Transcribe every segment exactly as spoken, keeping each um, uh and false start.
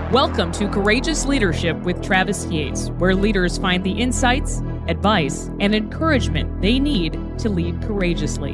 Welcome to Courageous Leadership with Travis Yates, where leaders find the insights, advice, and encouragement they need to lead courageously.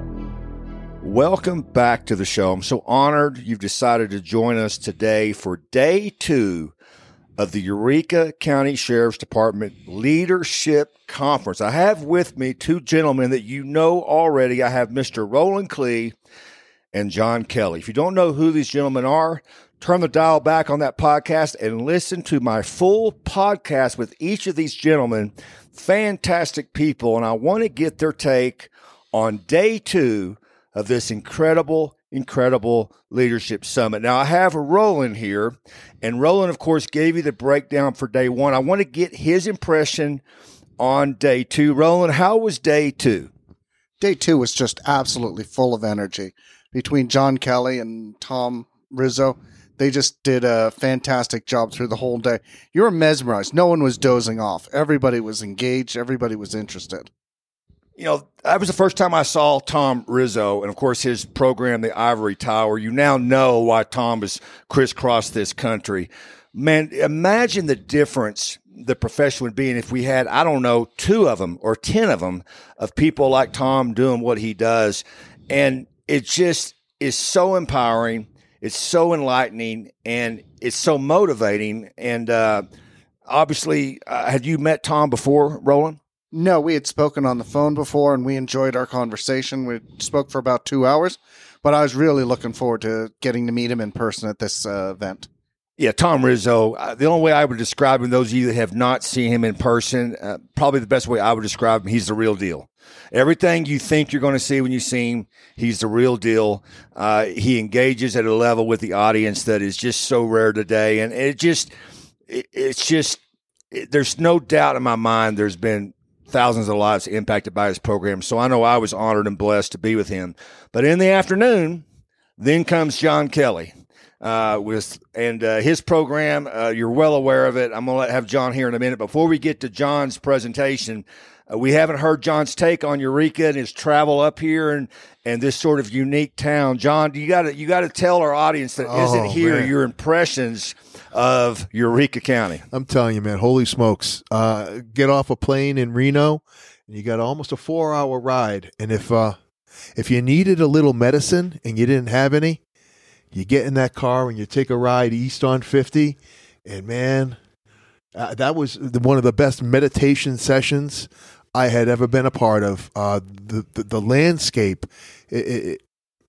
Welcome back to the show. I'm so honored you've decided to join us today for day two of the Eureka County Sheriff's Department Leadership Conference. I have with me two gentlemen that you know already. I have Mister Roland Klee and John Kelly. If you don't know who these gentlemen are, turn the dial back on that podcast and listen to my full podcast with each of these gentlemen. Fantastic people, and I want to get their take on day two of this incredible, incredible leadership summit. Now, I have Roland here, and Roland, of course, gave you the breakdown for day one. I want to get his impression on day two. Roland, how was day two? Day two was just absolutely full of energy. Between John Kelly and Tom Rizzo, they just did a fantastic job through the whole day. You were mesmerized. No one was dozing off. Everybody was engaged. Everybody was interested. You know, that was the first time I saw Tom Rizzo and, of course, his program, The Ivory Tower. You now know why Tom has crisscrossed this country. Man, imagine the difference the profession would be if we had, I don't know, two of them or ten of them of people like Tom doing what he does. And it just is so empowering. It's so enlightening, and it's so motivating. And uh, obviously, uh, had you met Tom before, Roland? No, we had spoken on the phone before, and we enjoyed our conversation. We spoke for about two hours, but I was really looking forward to getting to meet him in person at this uh, event. Yeah, Tom Rizzo, uh, the only way I would describe him, those of you that have not seen him in person, uh, probably the best way I would describe him, he's the real deal. Everything you think you're going to see when you see him, he's the real deal. Uh, he engages at a level with the audience that is just so rare today. And it just, it, it's just, it, there's no doubt in my mind there's been thousands of lives impacted by his program. So I know I was honored and blessed to be with him. But in the afternoon, then comes John Kelly. Uh, with and uh, his program, uh, you're well aware of it. I'm going to have John here in a minute. Before we get to John's presentation, uh, we haven't heard John's take on Eureka and his travel up here and, and this sort of unique town. John, you got to you got to tell our audience that oh, isn't here man. your impressions of Eureka County. I'm telling you, man, holy smokes. Uh, get off a plane in Reno, and you got almost a four-hour ride. And if uh, if you needed a little medicine and you didn't have any, you get in that car and you take a ride east on fifty, and man, uh, that was the, one of the best meditation sessions I had ever been a part of. Uh, the, the the landscape, it, it,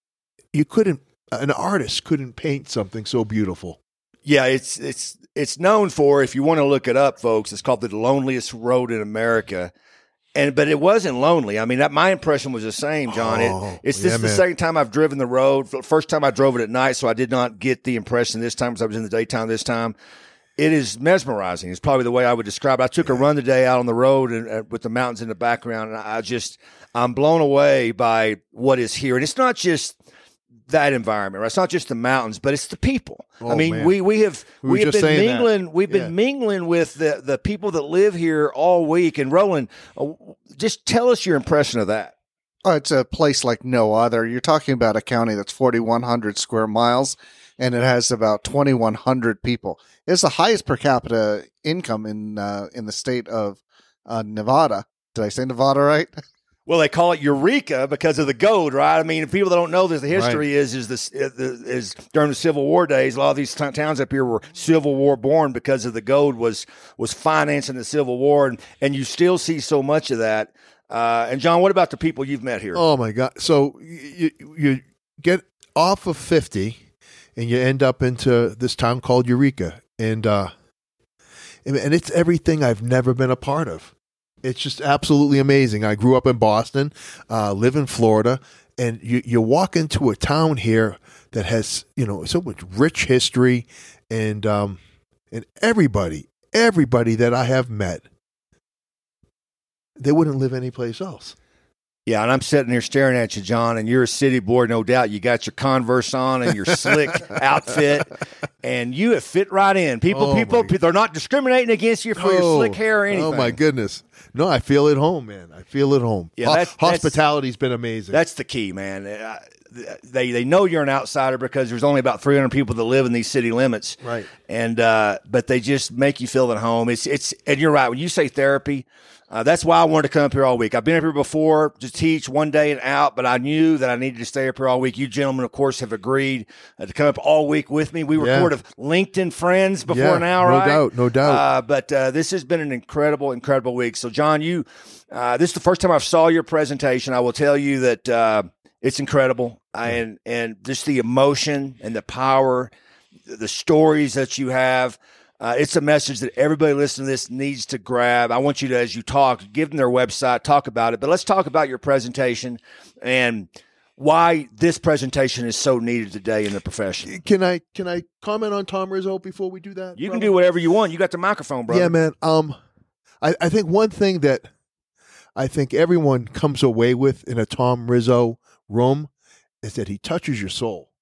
you couldn't, an artist couldn't paint something so beautiful. Yeah, it's it's it's known for, if you want to look it up, folks, it's called the loneliest road in America. And but it wasn't lonely. I mean, that, my impression was the same, John. Oh, it, it's yeah, this is the man. second time I've driven the road. First time I drove it at night, so I did not get the impression this time because I was in the daytime this time. It is mesmerizing. It's probably the way I would describe it. I took a run today out on the road and uh, with the mountains in the background, and I just I'm blown away by what is here. And it's not just that environment, right? It's not just the mountains, but it's the people. Oh, I mean, man. we we have We we, were have just been saying that. mingling. We've Yeah. been mingling with the the people that live here all week. And Roland, uh, just tell us your impression of that. Oh, it's a place like no other. You're talking about a county that's forty-one hundred square miles, and it has about twenty-one hundred people. It's the highest per capita income in uh, in the state of uh, Nevada. Did I say Nevada right? Well, they call it Eureka because of the gold, right? I mean, people that don't know this, the history Right. is is this is during the Civil War days. A lot of these t- towns up here were Civil War born because of the gold was was financing the Civil War, and and you still see so much of that. Uh, and John, what about the people you've met here? Oh my God! So you you get off of fifty, and you end up into this town called Eureka, and uh, and it's everything I've never been a part of. It's just absolutely amazing. I grew up in Boston, uh, live in Florida, and you you walk into a town here that has, you know, so much rich history, and um, and everybody, everybody that I have met, they wouldn't live anyplace else. Yeah, and I'm sitting here staring at you, John, and you're a city boy, no doubt. You got your Converse on and your slick outfit, and you have fit right in. People, Oh, people, my- they're not discriminating against you for your No. slick hair or anything. Oh my goodness! No, I feel at home, man. I feel at home. Yeah, Ho- that's- that's- hospitality's been amazing. That's the key, man. Uh, they they know you're an outsider because there's only about three hundred people that live in these city limits. Right. And uh, but they just make you feel at home. It's it's and you're right when you say therapy. Uh, that's why I wanted to come up here all week. I've been up here before to teach one day and out, but I knew that I needed to stay up here all week. You gentlemen, of course, have agreed uh, to come up all week with me. We Yeah. recorded LinkedIn Friends before Yeah, now, no right? doubt, no doubt. Uh, but uh, this has been an incredible, incredible week. So, John, you uh, this is the first time I saw your presentation. I will tell you that uh, it's incredible, and and just the emotion and the power, the stories that you have. Uh, it's a message that everybody listening to this needs to grab. I want you to, as you talk, give them their website, talk about it. But let's talk about your presentation and why this presentation is so needed today in the profession. Can I can I comment on Tom Rizzo before we do that? You brother? can do whatever you want. You got the microphone, brother. Yeah, man. Um, I, I think one thing that I think everyone comes away with in a Tom Rizzo room is that he touches your soul.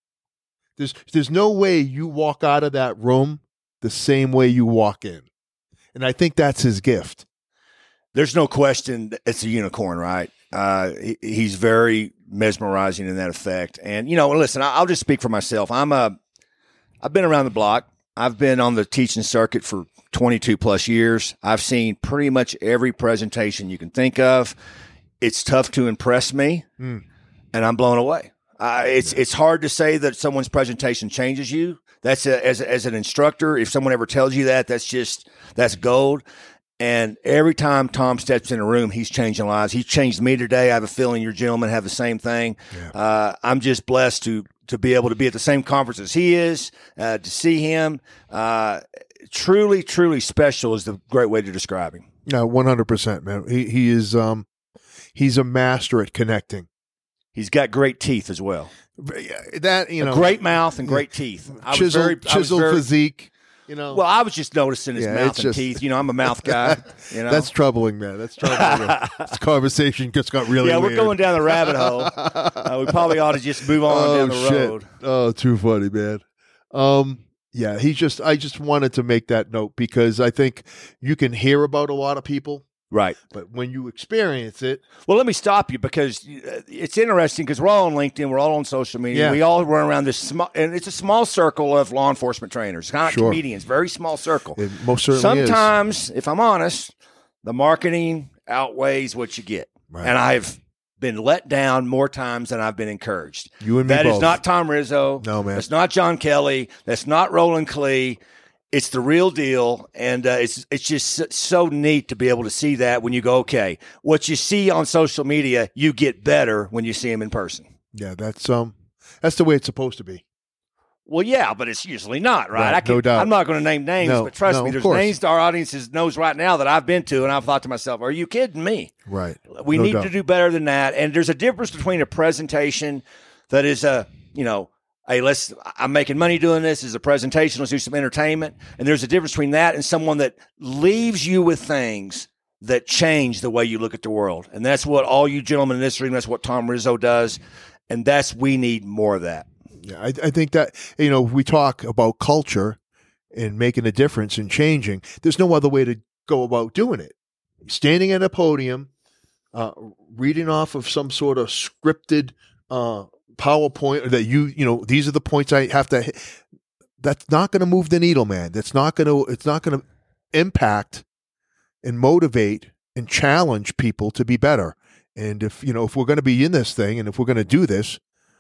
There's there's no way you walk out of that room the same way you walk in. And I think that's his gift. There's no question that it's a unicorn, right? Uh, he, he's very mesmerizing in that effect. And, you know, listen, I'll just speak for myself. I'm a, I've been around the block. I've been on the teaching circuit for twenty-two plus years. I've seen pretty much every presentation you can think of. It's tough to impress me, Mm. and I'm blown away. Uh, it's it's hard to say that someone's presentation changes you. That's a, as as an instructor. If someone ever tells you that, that's just that's gold. And every time Tom steps in a room, he's changing lives. He's changed me today. I have a feeling your gentlemen have the same thing. Yeah. Uh, I'm just blessed to to be able to be at the same conference as he is, uh, to see him. Uh, truly, truly special is the great way to describe him. No, one hundred percent, man. He he is um he's a master at connecting. He's got great teeth as well. That, you know, a great mouth and great teeth. I was chisel, very, I was chiseled very- physique. You know, Well, I was just noticing his Yeah, mouth it's and just- teeth. You know, I'm a mouth guy. You know, that's troubling, man. That's troubling. This conversation just got really yeah, we're weird. going down the rabbit hole. Uh, we probably ought to just move on oh down the shit! road. Oh, too funny, man. Um, yeah, he just. I just wanted to make that note because I think you can hear about a lot of people, Right. but when you experience it, Well, let me stop you because uh, it's interesting because we're all on LinkedIn, we're all on social media. Yeah. We all run around this small, and it's a small circle of law enforcement trainers, kind of Sure. comedians, very small circle. it most certainly Sometimes, if I'm honest, the marketing outweighs what you get, Right. and I've been let down more times than I've been encouraged. is. You and me That is both. not Tom Rizzo. No, man. That's not John Kelly. That's not Roland Klee. It's the real deal, and uh, it's it's just so- so neat to be able to see that when you go, okay, what you see on social media, you get better when you see him in person. Yeah, that's um, that's the way it's supposed to be. Well, yeah, but it's usually not, right? Right, I can, no doubt. I'm not going to name names, No, but trust no, me, of there's course. names our audiences knows right now that I've been to, and I've thought to myself, are you kidding me? Right. We No need doubt. to do better than that. And there's a difference between a presentation that is a, you know, hey, let's, I'm making money doing this is a presentation. Let's do some entertainment. And there's a difference between that and someone that leaves you with things that change the way you look at the world. And that's what all you gentlemen in this room, that's what Tom Rizzo does. And that's, we need more of that. Yeah, I, I think that, you know, we talk about culture and making a difference and changing. There's no other way to go about doing it. Standing at a podium, uh, reading off of some sort of scripted uh, PowerPoint that you, you know, these are the points I have to hit. That's not going to move the needle, man. That's not going to, it's not going to impact and motivate and challenge people to be better. And if, you know, if we're going to be in this thing and if we're going to do this,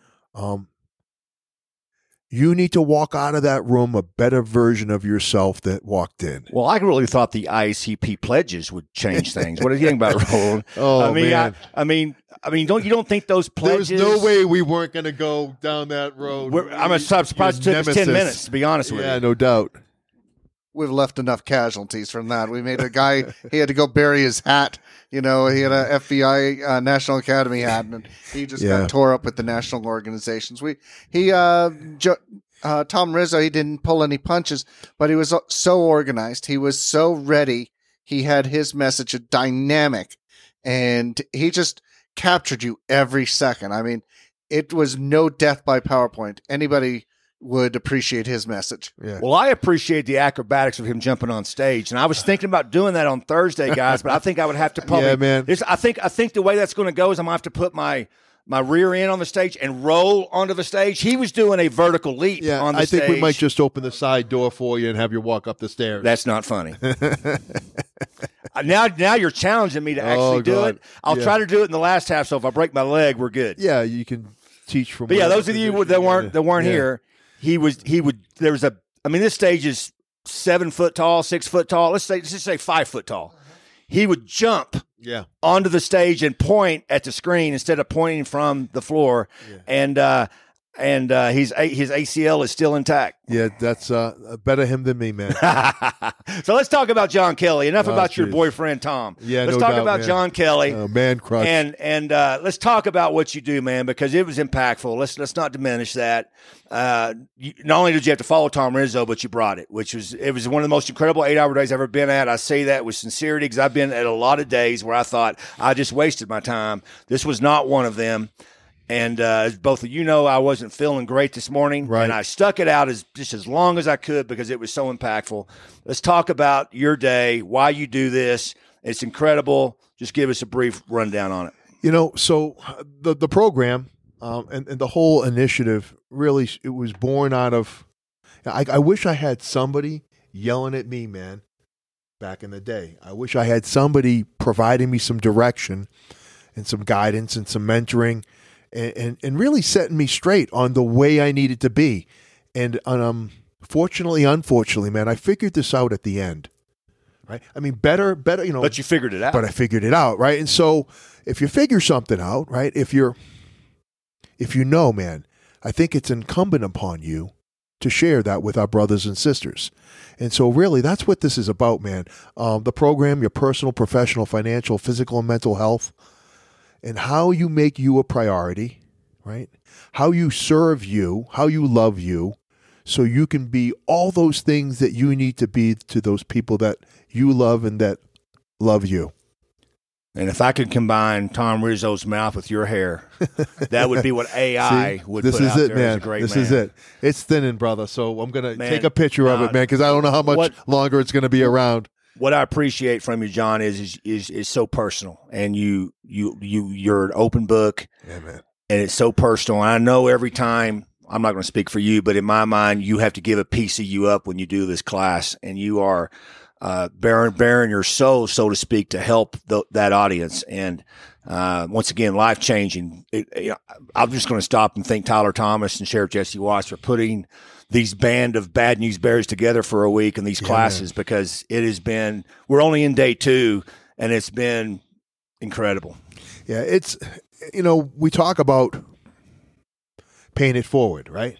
um, you need to walk out of that room a better version of yourself that walked in. Well, I really thought the I C P pledges would change things. What do you think about Roland? Oh, I mean, man. I, I mean, I mean, don't you don't think those pledges? There was no way we weren't going to go down that road. We're, I'm surprised it Your took us ten nemesis. minutes, to be honest with Yeah, you. no doubt. We've left enough casualties from that. We made a guy, he had to go bury his hat. You know, he had a F B I uh, National Academy hat, and he just Yeah. got tore up with the national organizations. We He, uh, jo- uh, Tom Rizzo, he didn't pull any punches, but he was so organized. He was so ready. He had his message dynamic, and he just captured you every second. I mean, it was no death by PowerPoint. Anybody would appreciate his message. Yeah. Well, I appreciate the acrobatics of him jumping on stage, and I was thinking about doing that on Thursday, guys. But I think I would have to probably. Yeah, man. This, I think I think the way that's going to go is I'm going to have to put my my rear end on the stage and roll onto the stage. He was doing a vertical leap Yeah, on the I stage. think we might just open the side door for you and have you walk up the stairs. That's not funny. now, now you're challenging me to actually Oh, do God. it. I'll Yeah. try to do it in the last half. So if I break my leg, we're good. Yeah, you can teach from. But yeah, whatever those of you position that you're weren't in. that weren't Yeah. here, he was he would. There was a. I mean, this stage is seven foot tall, six foot tall. Let's say let's just say five foot tall. He would jump Yeah, onto the stage and point at the screen instead of pointing from the floor. Yeah. And uh, and uh, his his A C L is still intact. yeah, that's uh, better him than me, man. So let's talk about John Kelly. Enough Oh, about your geez. boyfriend Tom. Yeah, let's no talk doubt, about man. John Kelly. Uh, man crush. And and uh, let's talk about what you do, man, because it was impactful. Let's let's not diminish that. Uh, you, not only did you have to follow Tom Rizzo, but you brought it, which was it was one of the most incredible eight-hour days I've ever been at. I say that with sincerity because I've been at a lot of days where I thought I just wasted my time. This was not one of them. And uh, as both of you know, I wasn't feeling great this morning, Right. and I stuck it out as just as long as I could because it was so impactful. Let's talk about your day, why you do this. It's incredible. Just give us a brief rundown on it. You know, so uh, the the program um, and, and the whole initiative really it was born out of. I, I wish I had somebody yelling at me, man, back in the day. I wish I had somebody providing me some direction and some guidance and some mentoring, and and, and really setting me straight on the way I needed to be. And um, fortunately, unfortunately, man, I figured this out at the end. Right? I mean, better, better, you know. But you figured it out. But I figured it out, right? And so if you figure something out, right, if you're if you know, man, I think it's incumbent upon you to share that with our brothers and sisters. And so really that's what this is about, man. Um, the program, your personal, professional, financial, physical, and mental health, and how you make you a priority, right? How you serve you, how you love you, so you can be all those things that you need to be to those people that you love and that love you. And if I could combine Tom Rizzo's mouth with your hair, that would be what A I See, would this put is out it, there man. as a great this man. is it. It's thinning, brother. So I'm gonna Man, take a picture of uh, it, man, because I don't know how much what- longer it's gonna be around. What I appreciate from you, John, is is is, is so personal, and you you you you're an open book, Yeah, man. and it's so personal. And I know every time, I'm not going to speak for you, but in my mind, you have to give a piece of you up when you do this class, and you are uh, bearing bearing your soul, so to speak, to help the, that audience. And uh, once again, life changing. It, you know, I'm just going to stop and thank Tyler Thomas and Sheriff Jesse Watts for putting these band of bad news bears together for a week in these Yeah, classes, because it has been. We're only in day two, and it's been incredible. Yeah, it's you know we talk about paying it forward, right?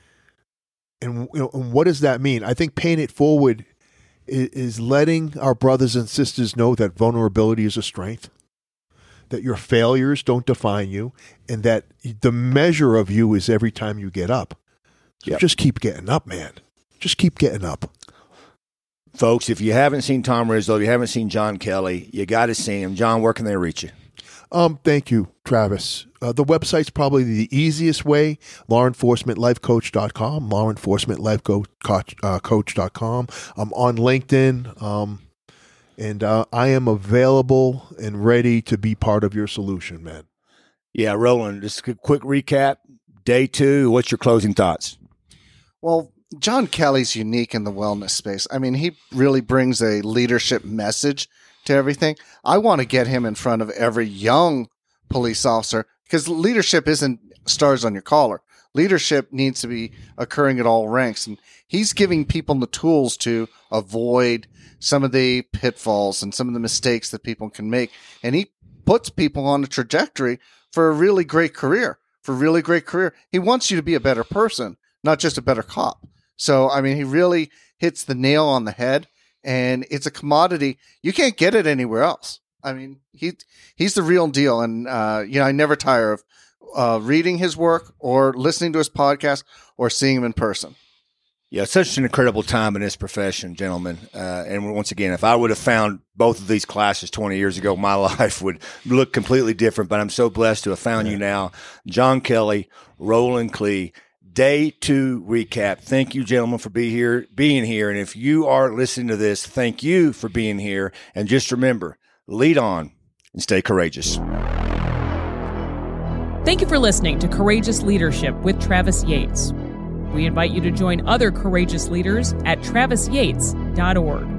And you know, and what does that mean? I think paying it forward is, is letting our brothers and sisters know that vulnerability is a strength, that your failures don't define you, and that the measure of you is every time you get up. So Yep. just keep getting up, man. Just keep getting up. Folks, if you haven't seen Tom Rizzo, if you haven't seen John Kelly, you got to see him. John, where can they reach you? Um, thank you, Travis. Uh, the website's probably the easiest way, law enforcement life coach dot com, law enforcement life coach dot com. I'm on LinkedIn, um, and uh, I am available and ready to be part of your solution, man. Yeah, Roland, just a quick recap. Day two, what's your closing thoughts? Well, John Kelly's unique in the wellness space. I mean, he really brings a leadership message to everything. I want to get him in front of every young police officer, because leadership isn't stars on your collar. Leadership needs to be occurring at all ranks. And he's giving people the tools to avoid some of the pitfalls and some of the mistakes that people can make. And he puts people on a trajectory for a really great career, for a really great career. He wants you to be a better person, not just a better cop. So, I mean, he really hits the nail on the head, and it's a commodity. You can't get it anywhere else. I mean, he he's the real deal. And, uh, you know, I never tire of uh, reading his work or listening to his podcast or seeing him in person. Yeah, it's such an incredible time in this profession, gentlemen. Uh, and once again, if I would have found both of these classes twenty years ago, my life would look completely different. But I'm so blessed to have found you now. John Kelly, Roland Klee, day two recap. Thank you, gentlemen, for be here, being here. And if you are listening to this, thank you for being here. And just remember, lead on and stay courageous. Thank you for listening to Courageous Leadership with Travis Yates. We invite you to join other courageous leaders at travis yates dot org.